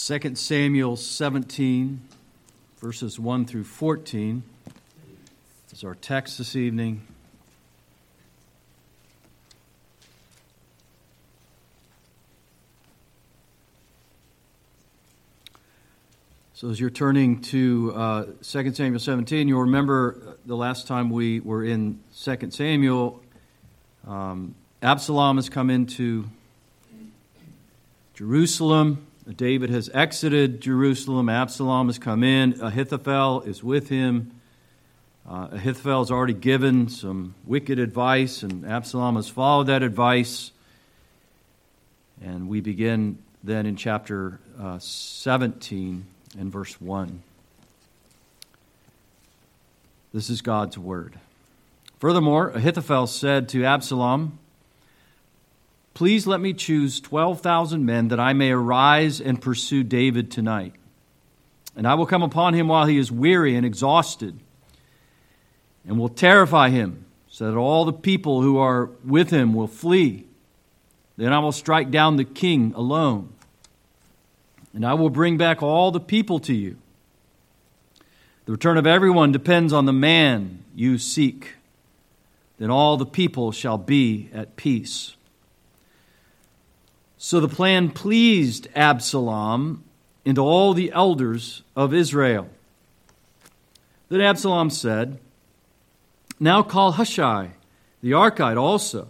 2 Samuel 17, verses 1 through 14 is our text this evening. So as you're turning to 2 Samuel 17, you'll remember the last time we were in 2 Samuel, Absalom has come into Jerusalem. David has exited Jerusalem. Absalom has come in. Ahithophel is with him. Ahithophel has already given some wicked advice, and Absalom has followed that advice. And we begin then in chapter 17 and verse 1. This is God's word. Furthermore, Ahithophel said to Absalom, "Please let me choose 12,000 men that I may arise and pursue David tonight. And I will come upon him while he is weary and exhausted, and will terrify him so that all the people who are with him will flee. Then I will strike down the king alone, and I will bring back all the people to you. The return of everyone depends on the man you seek. Then all the people shall be at peace." So the plan pleased Absalom and all the elders of Israel. Then Absalom said, "Now call Hushai the Archite also,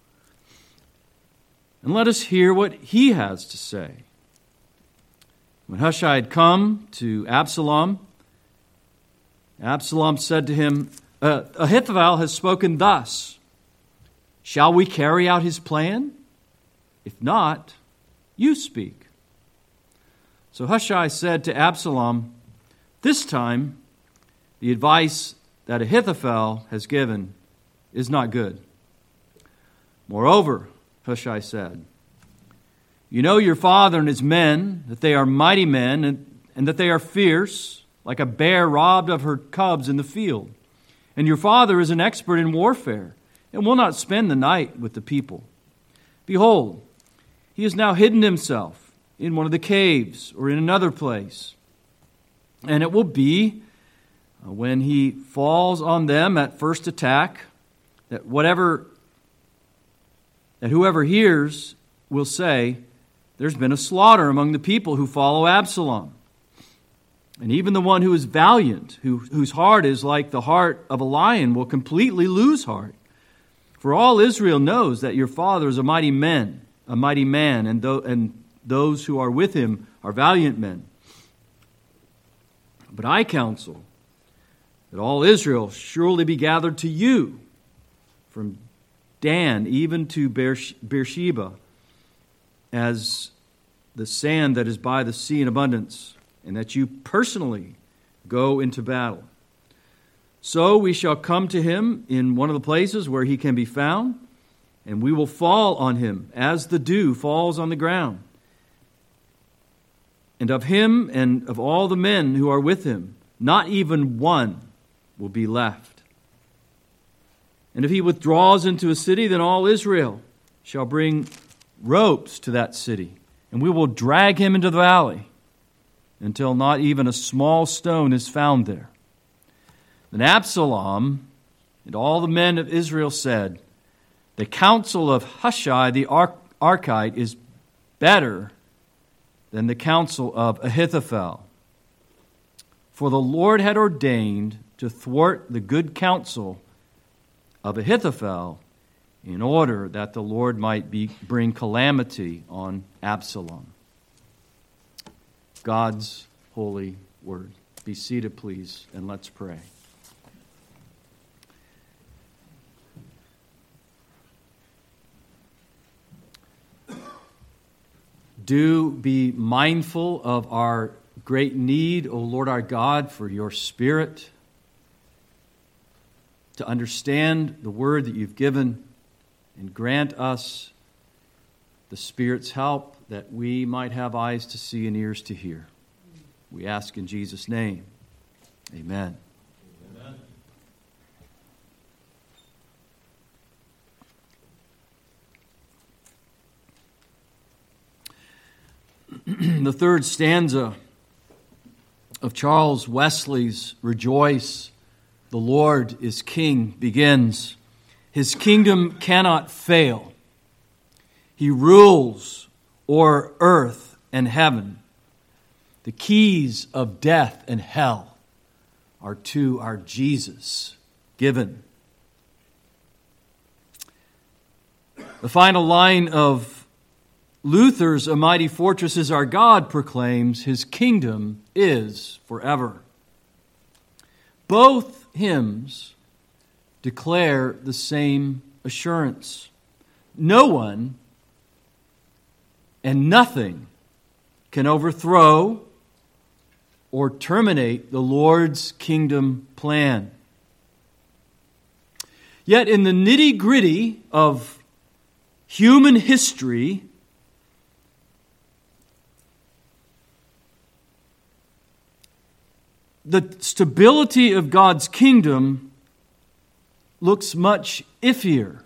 and let us hear what he has to say." When Hushai had come to Absalom, Absalom said to him, "Ahithophel has spoken thus. Shall we carry out his plan? If not, you speak." So Hushai said to Absalom, "This time, the advice that Ahithophel has given is not good." "Moreover," Hushai said, "you know your father and his men, that they are mighty men, and that they are fierce, like a bear robbed of her cubs in the field. And your father is an expert in warfare, and will not spend the night with the people. Behold, he has now hidden himself in one of the caves or in another place. And it will be, when he falls on them at first attack, that whoever hears will say, 'There's been a slaughter among the people who follow Absalom.' And even the one who is valiant, whose heart is like the heart of a lion, will completely lose heart. For all Israel knows that your father is a mighty man, and those who are with him are valiant men. But I counsel that all Israel surely be gathered to you, from Dan even to Beersheba, as the sand that is by the sea in abundance, and that you personally go into battle. So we shall come to him in one of the places where he can be found, and we will fall on him as the dew falls on the ground. And of him and of all the men who are with him, not even one will be left. And if he withdraws into a city, then all Israel shall bring ropes to that city, and we will drag him into the valley until not even a small stone is found there." Then Absalom and all the men of Israel said, "The counsel of Hushai the Archite is better than the counsel of Ahithophel. For the Lord had ordained to thwart the good counsel of Ahithophel in order that the Lord might bring calamity on Absalom." God's holy word. Be seated, please, and let's pray. Do be mindful of our great need, O Lord our God, for your Spirit to understand the word that you've given, and grant us the Spirit's help that we might have eyes to see and ears to hear. We ask in Jesus' name. Amen. Amen. the third stanza of Charles Wesley's Rejoice, the Lord is King begins. His kingdom cannot fail. He rules o'er earth and heaven. The keys of death and hell are to our Jesus given. The final line of Luther's A Mighty Fortress is Our God proclaims His kingdom is forever. Both hymns declare the same assurance. No one and nothing can overthrow or terminate the Lord's kingdom plan. Yet in the nitty-gritty of human history, the stability of God's kingdom looks much iffier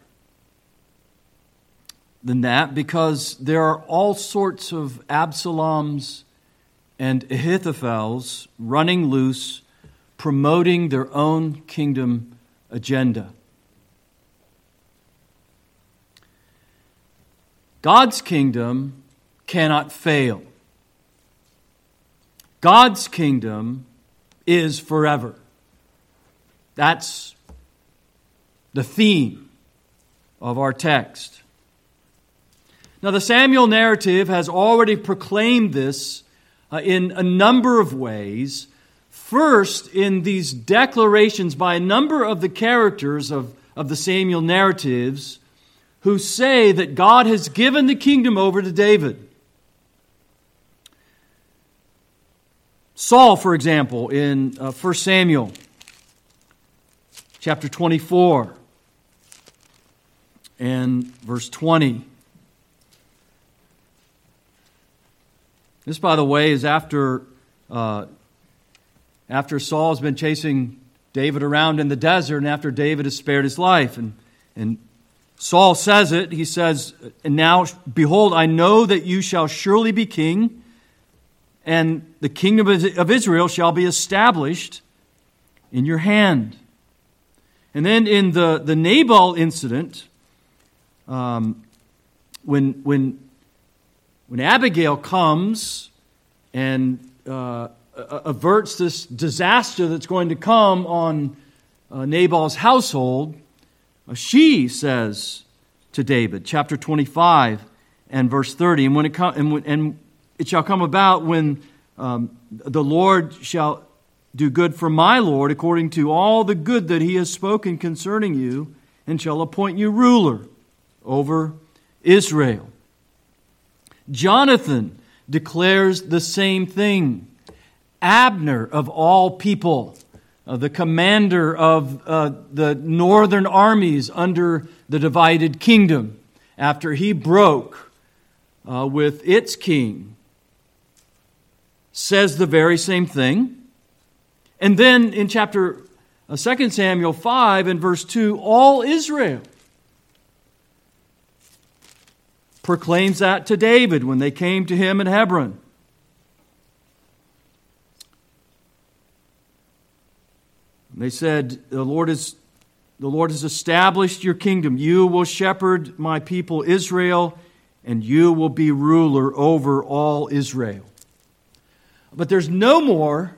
than that, because there are all sorts of Absaloms and Ahithophels running loose, promoting their own kingdom agenda. God's kingdom cannot fail. God's kingdom is forever. That's the theme of our text. Now, the Samuel narrative has already proclaimed this in a number of ways. First, in these declarations by a number of the characters of the Samuel narratives who say that God has given the kingdom over to David. Saul, for example, in 1 Samuel chapter 24 and verse 20. This, by the way, is after Saul has been chasing David around in the desert and after David has spared his life. And Saul says it. He says, "And now, behold, I know that you shall surely be king, and the kingdom of Israel shall be established in your hand." And then in the Nabal incident, when Abigail comes and averts this disaster that's going to come on Nabal's household, she says to David, chapter 25 and verse 30, and it shall come about when the Lord shall do good for my Lord according to all the good that He has spoken concerning you, and shall appoint you ruler over Israel. Jonathan declares the same thing. Abner, of all people, the commander of the northern armies under the divided kingdom, after he broke with its king, says the very same thing. And then in chapter 2 Samuel 5 and verse 2, all Israel proclaims that to David when they came to him at Hebron. They said, the Lord has established your kingdom. You will shepherd my people Israel, and you will be ruler over all Israel. But there's nowhere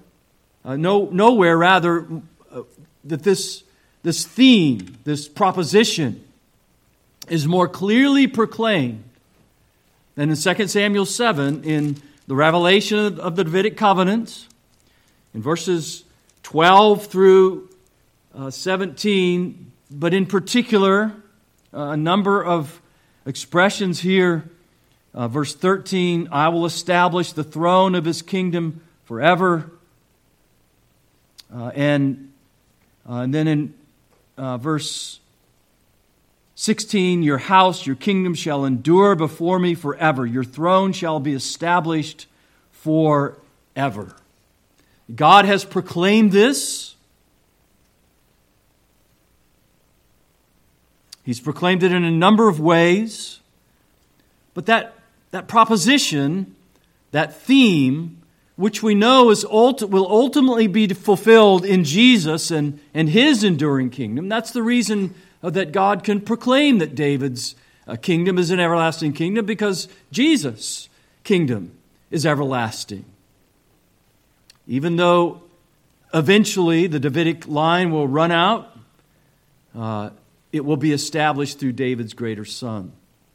that this theme, this proposition, is more clearly proclaimed than in 2 Samuel 7 in the revelation of the Davidic covenants, in verses 12 through 17, but in particular, a number of expressions here. Verse 13, I will establish the throne of His kingdom forever. And then in verse 16, your house, your kingdom shall endure before me forever. Your throne shall be established forever. God has proclaimed this. He's proclaimed it in a number of ways. But that proposition that theme, which we know will ultimately be fulfilled in Jesus and His enduring kingdom. That's the reason that God can proclaim that David's kingdom is an everlasting kingdom, because Jesus' kingdom is everlasting. Even though eventually the Davidic line will run out, it will be established through David's greater son.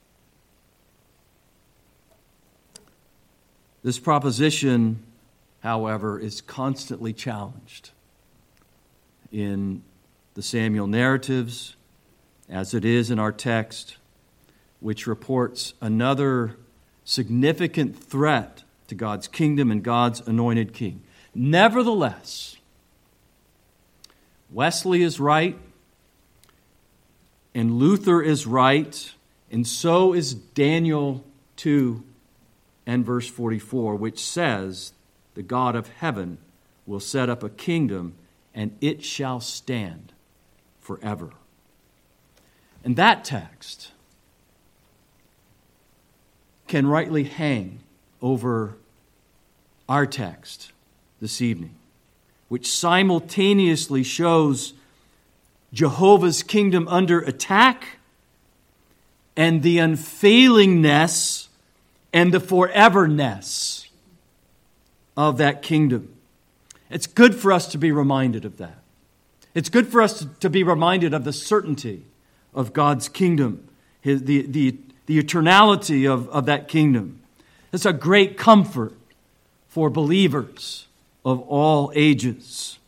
This proposition, however, is constantly challenged in the Samuel narratives, as it is in our text, which reports another significant threat to God's kingdom and God's anointed king. Nevertheless, Wesley is right, and Luther is right, and so is Daniel 2 and verse 44, which says, "The God of heaven will set up a kingdom, and it shall stand forever." And that text can rightly hang over our text this evening, which simultaneously shows Jehovah's kingdom under attack and the unfailingness and the foreverness of that kingdom. It's good for us to be reminded of that. It's good for us to be reminded of the certainty of God's kingdom, the eternality of that kingdom. It's a great comfort for believers of all ages.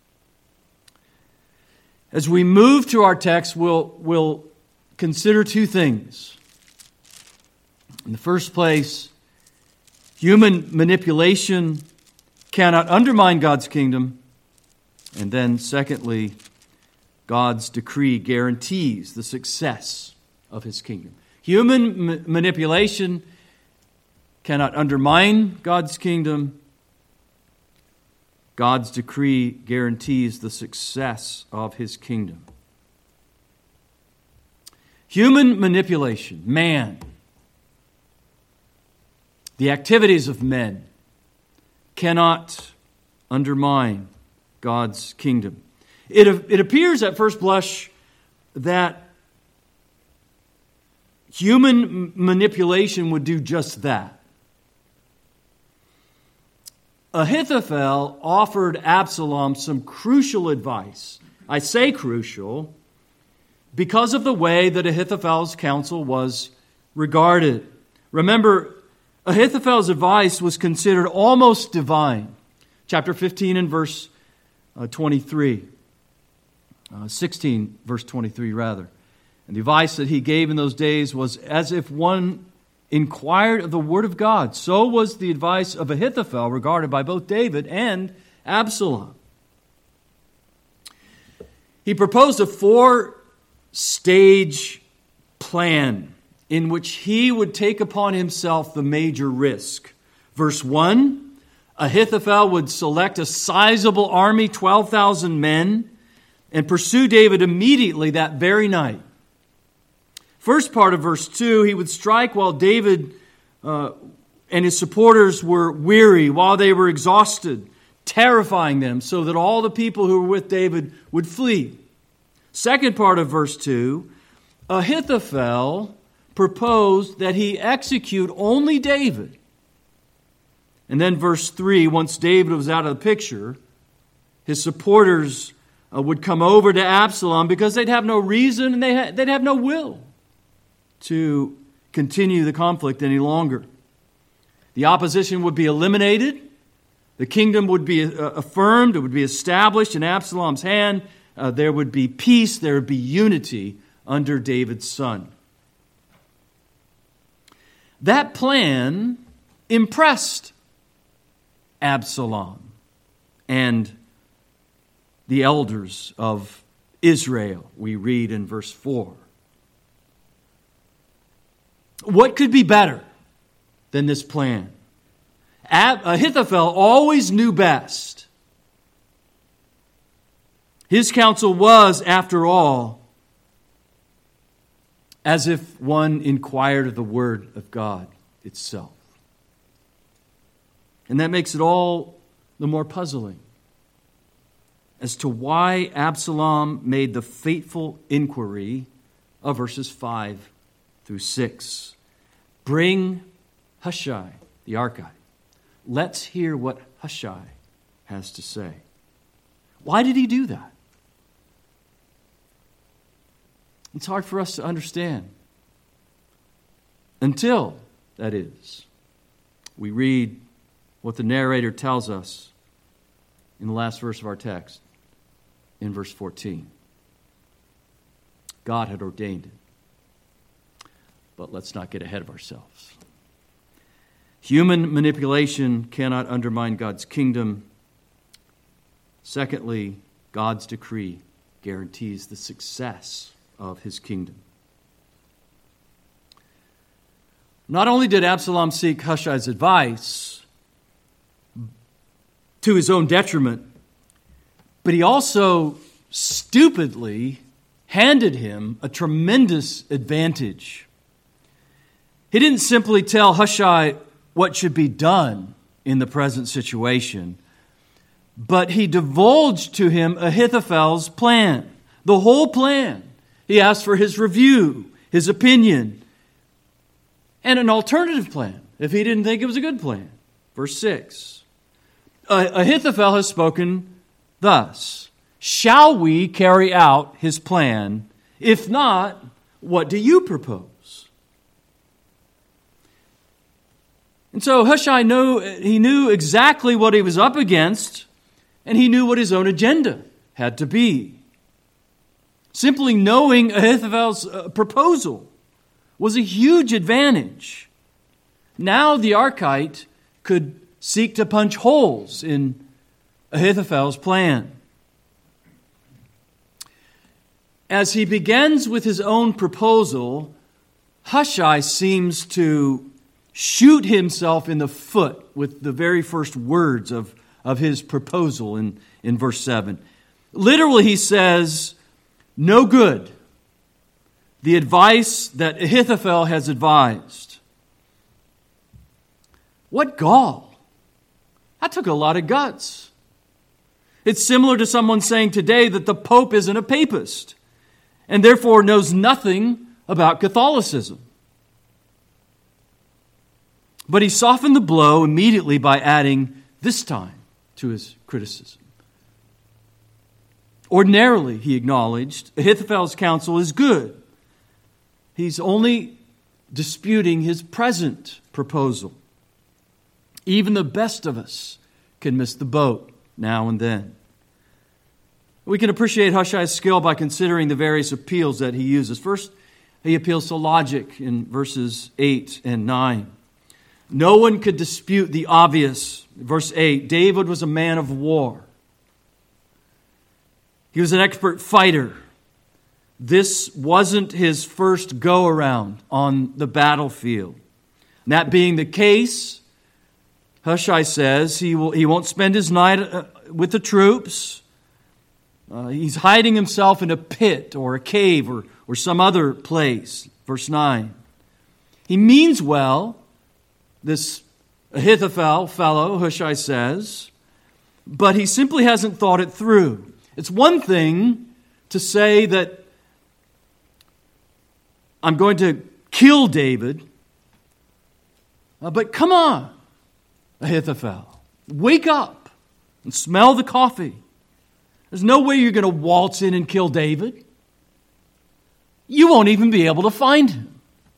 As we move to our text, we'll consider two things. In the first place, human manipulation cannot undermine God's kingdom. And then secondly, God's decree guarantees the success of His kingdom. Human manipulation cannot undermine God's kingdom. God's decree guarantees the success of His kingdom. Human manipulation, man, the activities of men, cannot undermine God's kingdom. It appears at first blush that human manipulation would do just that. Ahithophel offered Absalom some crucial advice. I say crucial because of the way that Ahithophel's counsel was regarded. Remember, Ahithophel's advice was considered almost divine. Chapter 15 and verse 23. 16, verse 23, rather. And the advice that he gave in those days was as if one inquired of the word of God. So was the advice of Ahithophel regarded by both David and Absalom. He proposed a 4-stage plan in which he would take upon himself the major risk. Verse 1, Ahithophel would select a sizable army, 12,000 men, and pursue David immediately that very night. First part of verse 2, he would strike while David and his supporters were weary, while they were exhausted, terrifying them so that all the people who were with David would flee. Second part of verse 2, Ahithophel proposed that he execute only David. And then verse 3, once David was out of the picture, his supporters would come over to Absalom because they'd have no reason and they'd have no will to continue the conflict any longer. The opposition would be eliminated. The kingdom would be affirmed. It would be established in Absalom's hand. There would be peace. There would be unity under David's son. That plan impressed Absalom and the elders of Israel, we read in verse 4. What could be better than this plan? Ahithophel always knew best. His counsel was, after all, as if one inquired of the word of God itself. And that makes it all the more puzzling as to why Absalom made the fateful inquiry of verses 5 through 6. Bring Hushai, the Archite. Let's hear what Hushai has to say. Why did he do that? It's hard for us to understand. Until, that is, we read what the narrator tells us in the last verse of our text, in verse 14. God had ordained it. But let's not get ahead of ourselves. Human manipulation cannot undermine God's kingdom. Secondly, God's decree guarantees the success of his kingdom. Not only did Absalom seek Hushai's advice to his own detriment, but he also stupidly handed him a tremendous advantage. He didn't simply tell Hushai what should be done in the present situation, but he divulged to him Ahithophel's plan, the whole plan. He asked for his review, his opinion, and an alternative plan if he didn't think it was a good plan. Verse 6. Ahithophel has spoken thus, shall we carry out his plan? If not, what do you propose? And so Hushai knew exactly what he was up against, and he knew what his own agenda had to be. Simply knowing Ahithophel's proposal was a huge advantage. Now the Archite could seek to punch holes in Ahithophel's plan. As he begins with his own proposal, Hushai seems to shoot himself in the foot with the very first words of his proposal in verse 7. Literally, he says, no good. The advice that Ahithophel has advised. What gall! That took a lot of guts. It's similar to someone saying today that the Pope isn't a papist and therefore knows nothing about Catholicism. But he softened the blow immediately by adding this time to his criticism. Ordinarily, he acknowledged, Ahithophel's counsel is good. He's only disputing his present proposal. Even the best of us can miss the boat now and then. We can appreciate Hushai's skill by considering the various appeals that he uses. First, he appeals to logic in verses 8 and 9. No one could dispute the obvious. Verse 8, David was a man of war. He was an expert fighter. This wasn't his first go-around on the battlefield. And that being the case, Hushai says he won't spend his night with the troops. He's hiding himself in a pit or a cave or some other place. Verse 9. He means well, this Ahithophel fellow, Hushai says, but he simply hasn't thought it through. It's one thing to say that I'm going to kill David, but come on, Ahithophel, wake up and smell the coffee. There's no way you're going to waltz in and kill David. You won't even be able to find him.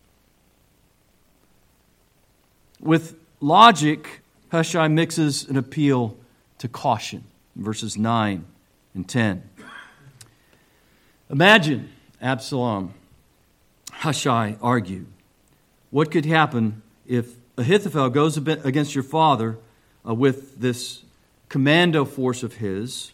With logic, Hushai mixes an appeal to caution in verses 9 and 10. Imagine Absalom, Hushai argued. What could happen if Ahithophel goes against your father with this commando force of his?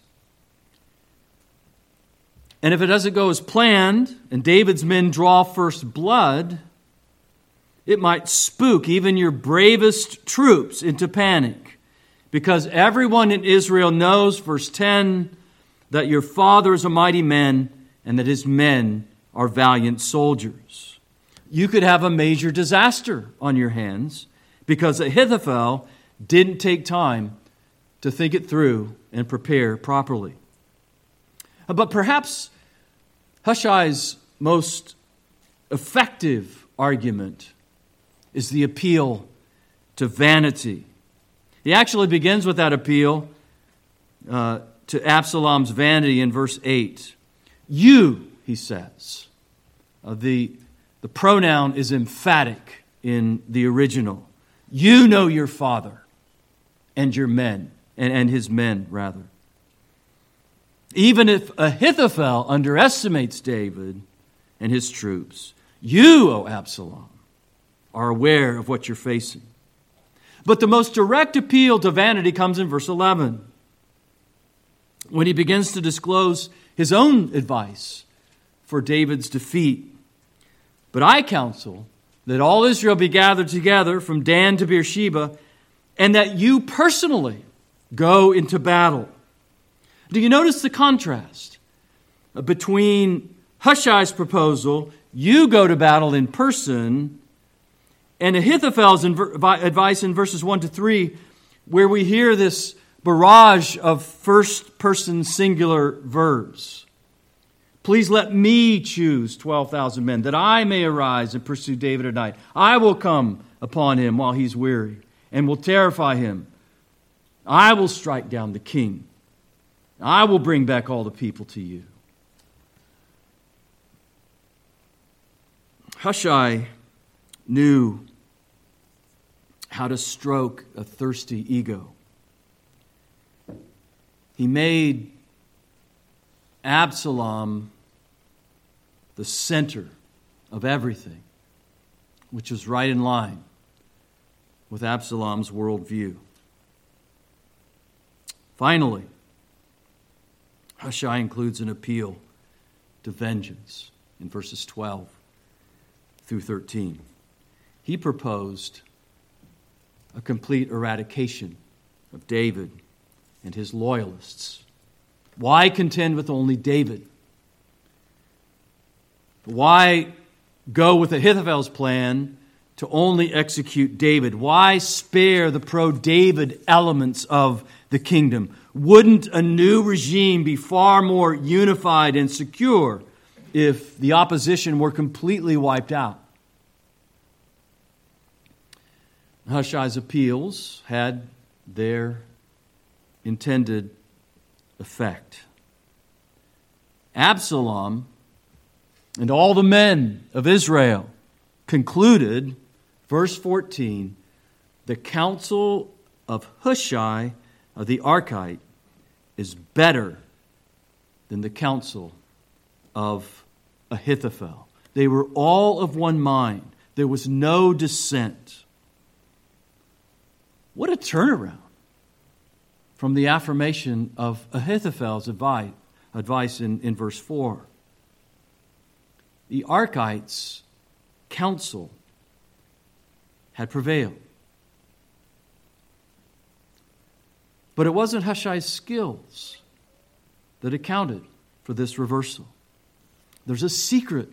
And if it doesn't go as planned and David's men draw first blood, it might spook even your bravest troops into panic, because everyone in Israel knows, verse 10, that your father is a mighty man and that his men are valiant soldiers. You could have a major disaster on your hands because Ahithophel didn't take time to think it through and prepare properly. But perhaps Hushai's most effective argument is the appeal to vanity. He actually begins with that appeal to Absalom's vanity in verse 8. You, he says. The pronoun is emphatic in the original. You know your father and your men, and his men, rather. Even if Ahithophel underestimates David and his troops, you, O Absalom, are aware of what you're facing. But the most direct appeal to vanity comes in verse 11, when he begins to disclose his own advice for David's defeat. But I counsel that all Israel be gathered together from Dan to Beersheba, and that you personally go into battle. Do you notice the contrast between Hushai's proposal, you go to battle in person, and Ahithophel's advice in verses 1 to 3, where we hear this barrage of first-person singular verbs. Please let me choose 12,000 men, that I may arise and pursue David at night. I will come upon him while he's weary, and will terrify him. I will strike down the king. I will bring back all the people to you. Hushai knew how to stroke a thirsty ego. He made Absalom the center of everything, which is right in line with Absalom's worldview. Finally, Hushai includes an appeal to vengeance in verses 12 through 13. He proposed a complete eradication of David and his loyalists. Why contend with only David? Why go with Ahithophel's plan to only execute David? Why spare the pro-David elements of the kingdom? Wouldn't a new regime be far more unified and secure if the opposition were completely wiped out? Hushai's appeals had their intended effect. Absalom and all the men of Israel concluded, verse 14, the counsel of Hushai of the Archite is better than the counsel of Ahithophel. They were all of one mind. There was no dissent. What a turnaround from the affirmation of Ahithophel's advice in verse 4. The Archites' counsel had prevailed. But it wasn't Hushai's skills that accounted for this reversal. There's a secret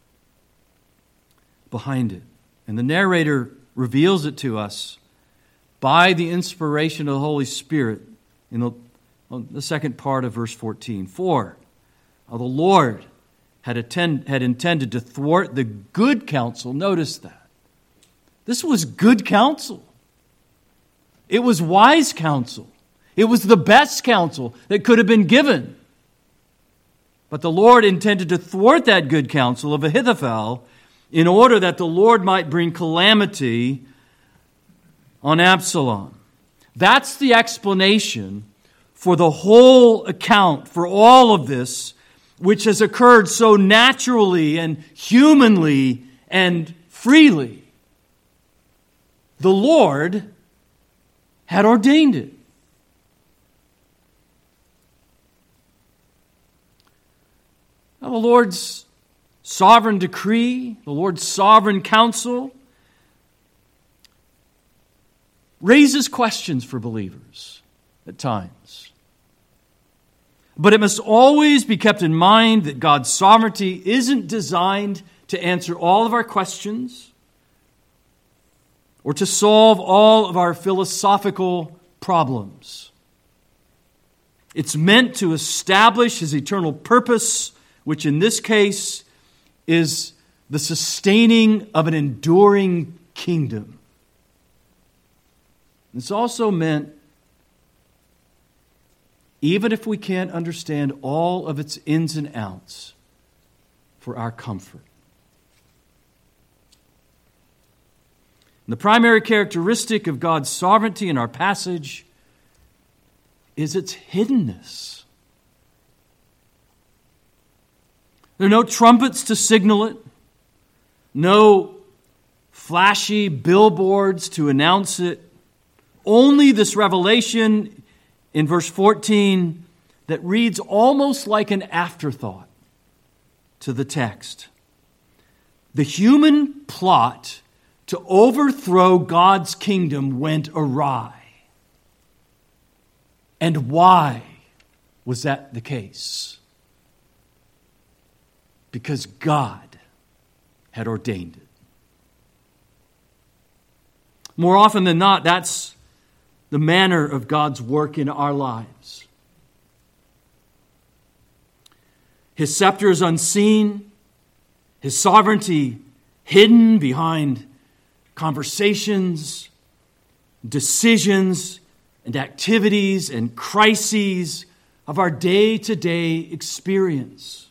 behind it. And the narrator reveals it to us by the inspiration of the Holy Spirit in the second part of verse 14. For the Lord had intended to thwart the good counsel. Notice that. This was good counsel. It was wise counsel. It was the best counsel that could have been given. But the Lord intended to thwart that good counsel of Ahithophel in order that the Lord might bring calamity on Absalom. That's the explanation for the whole account, for all of this, which has occurred so naturally and humanly and freely. The Lord had ordained it. Now, the Lord's sovereign decree, the Lord's sovereign counsel, raises questions for believers at times. But it must always be kept in mind that God's sovereignty isn't designed to answer all of our questions or to solve all of our philosophical problems. It's meant to establish His eternal purpose, which in this case is the sustaining of an enduring kingdom. It's also meant, even if we can't understand all of its ins and outs, for our comfort. And the primary characteristic of God's sovereignty in our passage is its hiddenness. There are no trumpets to signal it, no flashy billboards to announce it, only this revelation in verse 14 that reads almost like an afterthought to the text. The human plot to overthrow God's kingdom went awry. And why was that the case? Because God had ordained it. More often than not, that's the manner of God's work in our lives. His scepter is unseen, His sovereignty hidden behind conversations, decisions, and activities and crises of our day-to-day experience.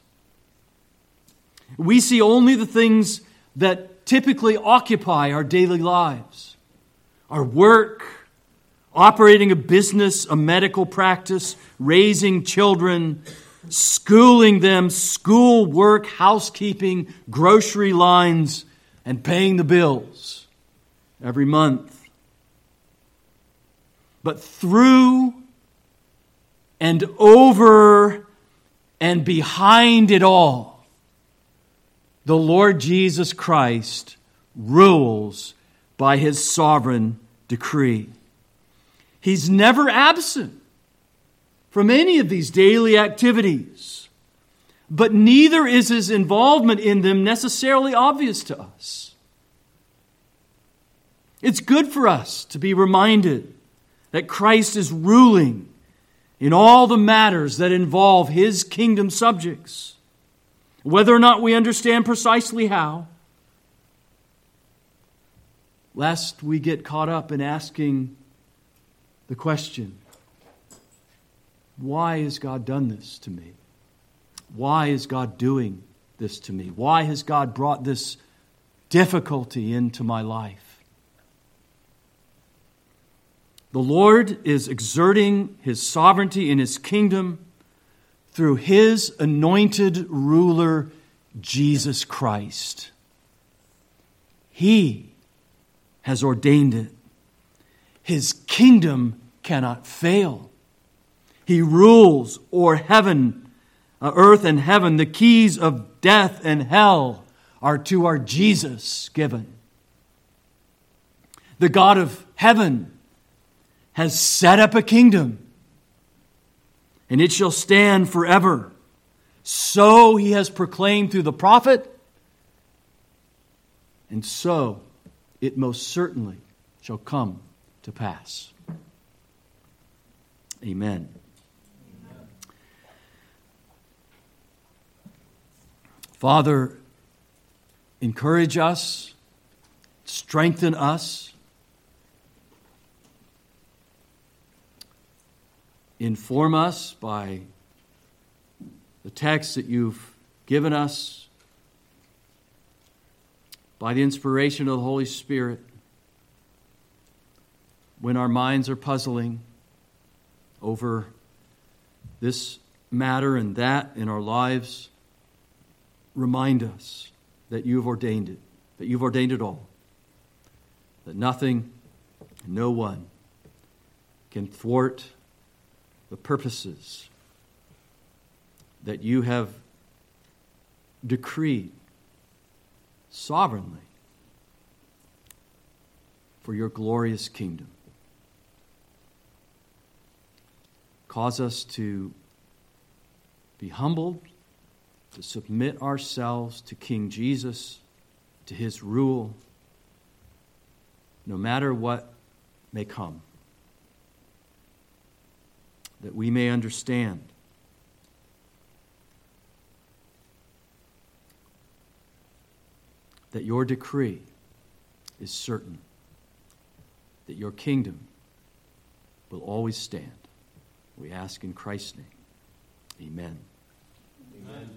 We see only the things that typically occupy our daily lives. Our work, operating a business, a medical practice, raising children, schooling them, school work, housekeeping, grocery lines, and paying the bills every month. But through and over and behind it all, the Lord Jesus Christ rules by His sovereign decree. He's never absent from any of these daily activities, but neither is His involvement in them necessarily obvious to us. It's good for us to be reminded that Christ is ruling in all the matters that involve His kingdom subjects, whether or not we understand precisely how, lest we get caught up in asking the question, why has God done this to me? Why is God doing this to me? Why has God brought this difficulty into my life? The Lord is exerting His sovereignty in His kingdom through His anointed ruler, Jesus Christ. He has ordained it. His kingdom cannot fail. He rules o'er heaven, earth and heaven. The keys of death and hell are to our Jesus given. The God of heaven has set up a kingdom, and it shall stand forever. So He has proclaimed through the prophet, and so it most certainly shall come to pass. Amen. Father, encourage us, strengthen us, inform us by the text that You've given us, by the inspiration of the Holy Spirit, when our minds are puzzling over this matter and that in our lives. Remind us that You've ordained it, that You've ordained it all, that nothing and no one can thwart the purposes that You have decreed sovereignly for Your glorious kingdom. Cause us to be humbled, to submit ourselves to King Jesus, to His rule, no matter what may come, that we may understand that your decree is certain, that your kingdom will always stand. We ask in Christ's name. Amen. Amen.